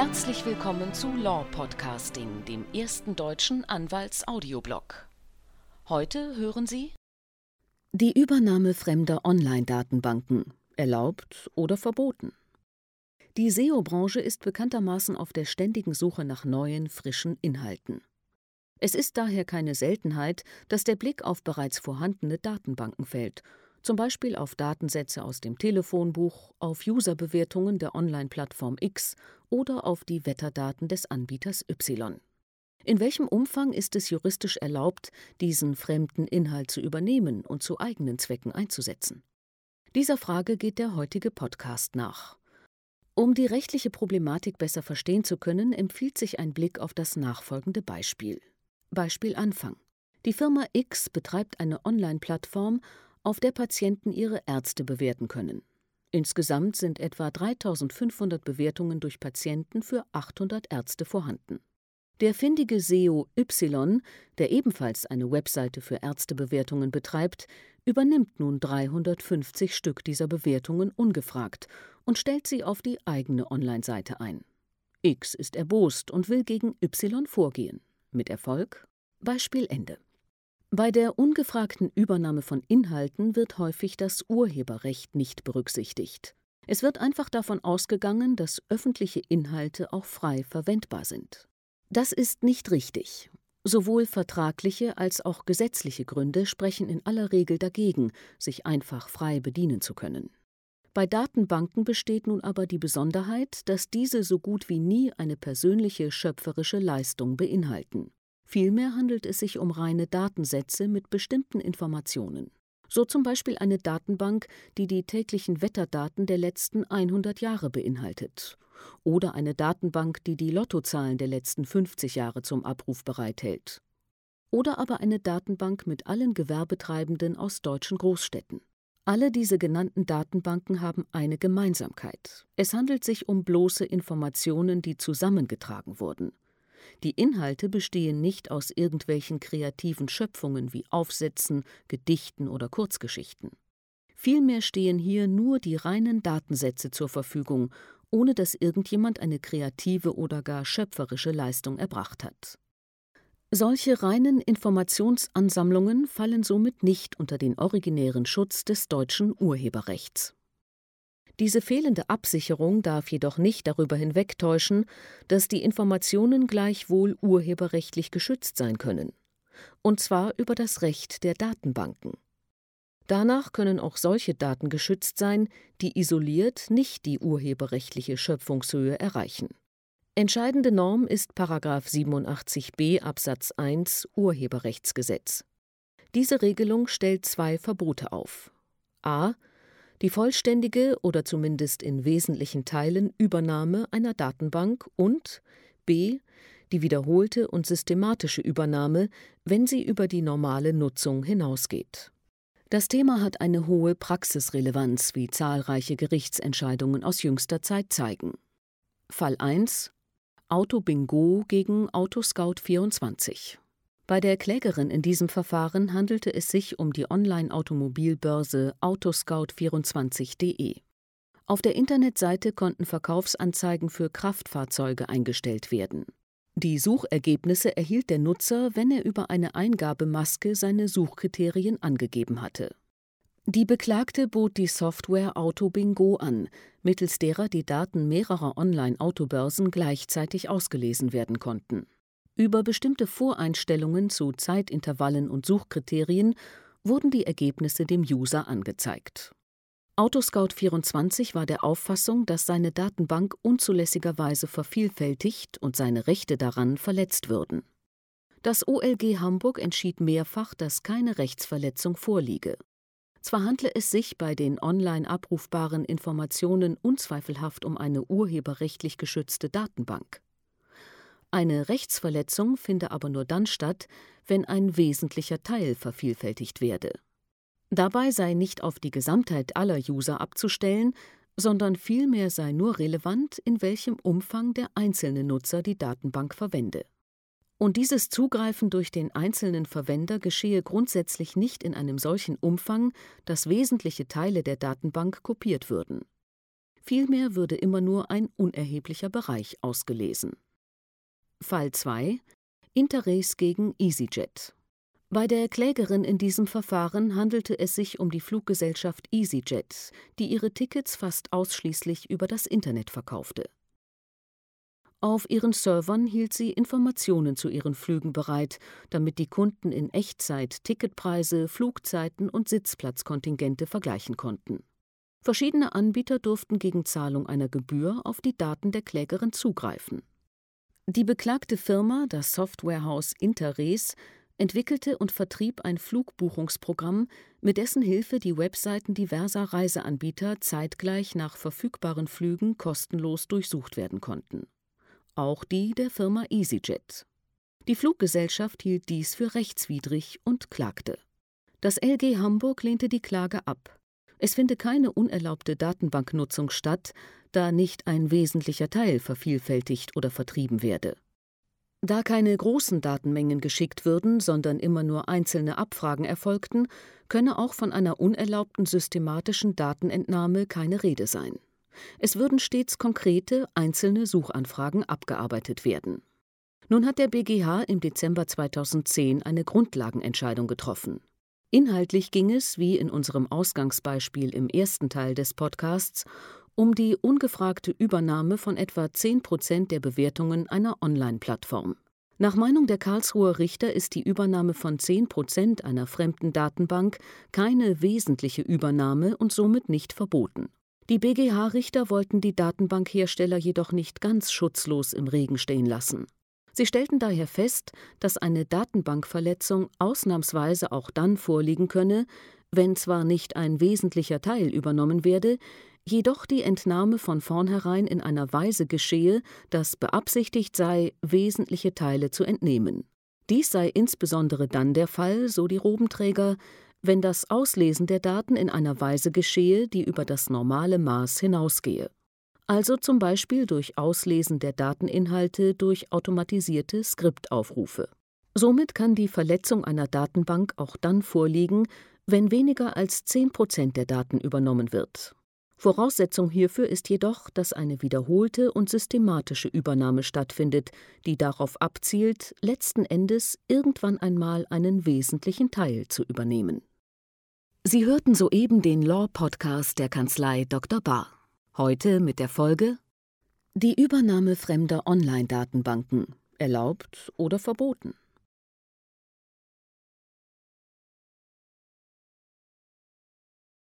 Herzlich willkommen zu Law Podcasting, dem ersten deutschen Anwalts-Audioblog. Heute hören Sie die Übernahme fremder Online-Datenbanken, erlaubt oder verboten. Die SEO-Branche ist bekanntermaßen auf der ständigen Suche nach neuen, frischen Inhalten. Es ist daher keine Seltenheit, dass der Blick auf bereits vorhandene Datenbanken fällt, zum Beispiel auf Datensätze aus dem Telefonbuch, auf Userbewertungen der Online-Plattform X oder auf die Wetterdaten des Anbieters Y. In welchem Umfang ist es juristisch erlaubt, diesen fremden Inhalt zu übernehmen und zu eigenen Zwecken einzusetzen? Dieser Frage geht der heutige Podcast nach. Um die rechtliche Problematik besser verstehen zu können, empfiehlt sich ein Blick auf das nachfolgende Beispiel. Beispiel Anfang. Die Firma X betreibt eine Online-Plattform, auf der Patienten ihre Ärzte bewerten können. Insgesamt sind etwa 3.500 Bewertungen durch Patienten für 800 Ärzte vorhanden. Der findige SEO Y, der ebenfalls eine Webseite für Ärztebewertungen betreibt, übernimmt nun 350 Stück dieser Bewertungen ungefragt und stellt sie auf die eigene Online-Seite ein. X ist erbost und will gegen Y vorgehen. Mit Erfolg? Beispiel Ende. Bei der ungefragten Übernahme von Inhalten wird häufig das Urheberrecht nicht berücksichtigt. Es wird einfach davon ausgegangen, dass öffentliche Inhalte auch frei verwendbar sind. Das ist nicht richtig. Sowohl vertragliche als auch gesetzliche Gründe sprechen in aller Regel dagegen, sich einfach frei bedienen zu können. Bei Datenbanken besteht nun aber die Besonderheit, dass diese so gut wie nie eine persönliche schöpferische Leistung beinhalten. Vielmehr handelt es sich um reine Datensätze mit bestimmten Informationen. So zum Beispiel eine Datenbank, die die täglichen Wetterdaten der letzten 100 Jahre beinhaltet. Oder eine Datenbank, die die Lottozahlen der letzten 50 Jahre zum Abruf bereithält. Oder aber eine Datenbank mit allen Gewerbetreibenden aus deutschen Großstädten. Alle diese genannten Datenbanken haben eine Gemeinsamkeit. Es handelt sich um bloße Informationen, die zusammengetragen wurden. Die Inhalte bestehen nicht aus irgendwelchen kreativen Schöpfungen wie Aufsätzen, Gedichten oder Kurzgeschichten. Vielmehr stehen hier nur die reinen Datensätze zur Verfügung, ohne dass irgendjemand eine kreative oder gar schöpferische Leistung erbracht hat. Solche reinen Informationsansammlungen fallen somit nicht unter den originären Schutz des deutschen Urheberrechts. Diese fehlende Absicherung darf jedoch nicht darüber hinwegtäuschen, dass die Informationen gleichwohl urheberrechtlich geschützt sein können. Und zwar über das Recht der Datenbanken. Danach können auch solche Daten geschützt sein, die isoliert nicht die urheberrechtliche Schöpfungshöhe erreichen. Entscheidende Norm ist § 87b Absatz 1 Urheberrechtsgesetz. Diese Regelung stellt zwei Verbote auf. A. Die vollständige oder zumindest in wesentlichen Teilen Übernahme einer Datenbank und b. die wiederholte und systematische Übernahme, wenn sie über die normale Nutzung hinausgeht. Das Thema hat eine hohe Praxisrelevanz, wie zahlreiche Gerichtsentscheidungen aus jüngster Zeit zeigen. Fall 1: Autobingo gegen Autoscout24. Bei der Klägerin in diesem Verfahren handelte es sich um die Online-Automobilbörse Autoscout24.de. Auf der Internetseite konnten Verkaufsanzeigen für Kraftfahrzeuge eingestellt werden. Die Suchergebnisse erhielt der Nutzer, wenn er über eine Eingabemaske seine Suchkriterien angegeben hatte. Die Beklagte bot die Software Autobingo an, mittels derer die Daten mehrerer Online-Autobörsen gleichzeitig ausgelesen werden konnten. Über bestimmte Voreinstellungen zu Zeitintervallen und Suchkriterien wurden die Ergebnisse dem User angezeigt. Autoscout24 war der Auffassung, dass seine Datenbank unzulässigerweise vervielfältigt und seine Rechte daran verletzt würden. Das OLG Hamburg entschied mehrfach, dass keine Rechtsverletzung vorliege. Zwar handle es sich bei den online abrufbaren Informationen unzweifelhaft um eine urheberrechtlich geschützte Datenbank. Eine Rechtsverletzung finde aber nur dann statt, wenn ein wesentlicher Teil vervielfältigt werde. Dabei sei nicht auf die Gesamtheit aller User abzustellen, sondern vielmehr sei nur relevant, in welchem Umfang der einzelne Nutzer die Datenbank verwende. Und dieses Zugreifen durch den einzelnen Verwender geschehe grundsätzlich nicht in einem solchen Umfang, dass wesentliche Teile der Datenbank kopiert würden. vielmehr würde immer nur ein unerheblicher Bereich ausgelesen. Fall 2: Interrail gegen EasyJet. Bei der Klägerin in diesem Verfahren handelte es sich um die Fluggesellschaft EasyJet, die ihre Tickets fast ausschließlich über das Internet verkaufte. Auf ihren Servern hielt sie Informationen zu ihren Flügen bereit, damit die Kunden in Echtzeit Ticketpreise, Flugzeiten und Sitzplatzkontingente vergleichen konnten. Verschiedene Anbieter durften gegen Zahlung einer Gebühr auf die Daten der Klägerin zugreifen. Die beklagte Firma, das Softwarehaus Interrail, entwickelte und vertrieb ein Flugbuchungsprogramm, mit dessen Hilfe die Webseiten diverser Reiseanbieter zeitgleich nach verfügbaren Flügen kostenlos durchsucht werden konnten. Auch die der Firma EasyJet. Die Fluggesellschaft hielt dies für rechtswidrig und klagte. Das LG Hamburg lehnte die Klage ab. Es finde keine unerlaubte Datenbanknutzung statt, da nicht ein wesentlicher Teil vervielfältigt oder vertrieben werde. Da keine großen Datenmengen geschickt würden, sondern immer nur einzelne Abfragen erfolgten, könne auch von einer unerlaubten systematischen Datenentnahme keine Rede sein. Es würden stets konkrete, einzelne Suchanfragen abgearbeitet werden. Nun hat der BGH im Dezember 2010 eine Grundlagenentscheidung getroffen. Inhaltlich ging es, wie in unserem Ausgangsbeispiel im ersten Teil des Podcasts, um die ungefragte Übernahme von etwa 10% der Bewertungen einer Online-Plattform. Nach Meinung der Karlsruher Richter ist die Übernahme von 10% einer fremden Datenbank keine wesentliche Übernahme und somit nicht verboten. Die BGH-Richter wollten die Datenbankhersteller jedoch nicht ganz schutzlos im Regen stehen lassen. Sie stellten daher fest, dass eine Datenbankverletzung ausnahmsweise auch dann vorliegen könne, wenn zwar nicht ein wesentlicher Teil übernommen werde, jedoch die Entnahme von vornherein in einer Weise geschehe, dass beabsichtigt sei, wesentliche Teile zu entnehmen. Dies sei insbesondere dann der Fall, so die Robenträger, wenn das Auslesen der Daten in einer Weise geschehe, die über das normale Maß hinausgehe. Also zum Beispiel durch Auslesen der Dateninhalte durch automatisierte Skriptaufrufe. Somit kann die Verletzung einer Datenbank auch dann vorliegen, wenn weniger als 10% der Daten übernommen wird. Voraussetzung hierfür ist jedoch, dass eine wiederholte und systematische Übernahme stattfindet, die darauf abzielt, letzten Endes irgendwann einmal einen wesentlichen Teil zu übernehmen. Sie hörten soeben den Law-Podcast der Kanzlei Dr. Bahr. Heute mit der Folge: Die Übernahme fremder Online-Datenbanken, erlaubt oder verboten?